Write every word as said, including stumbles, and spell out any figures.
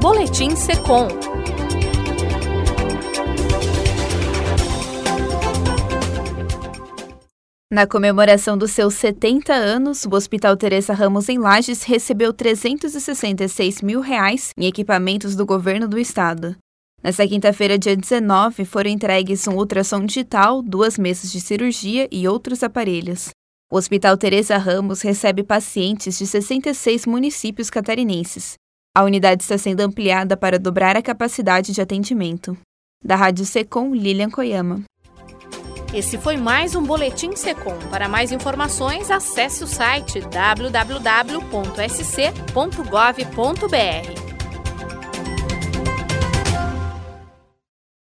Boletim Secom. Na comemoração dos seus setenta anos, o Hospital Teresa Ramos em Lages recebeu trezentos e sessenta e seis mil reais em equipamentos do governo do estado. Nesta quinta-feira, dia dezenove, foram entregues um ultrassom digital, duas mesas de cirurgia e outros aparelhos. O Hospital Teresa Ramos recebe pacientes de sessenta e seis municípios catarinenses. A unidade está sendo ampliada para dobrar a capacidade de atendimento. Da Rádio Secom, Lilian Koyama. Esse foi mais um Boletim Secom. Para mais informações, acesse o site w w w ponto s c ponto gov ponto b r.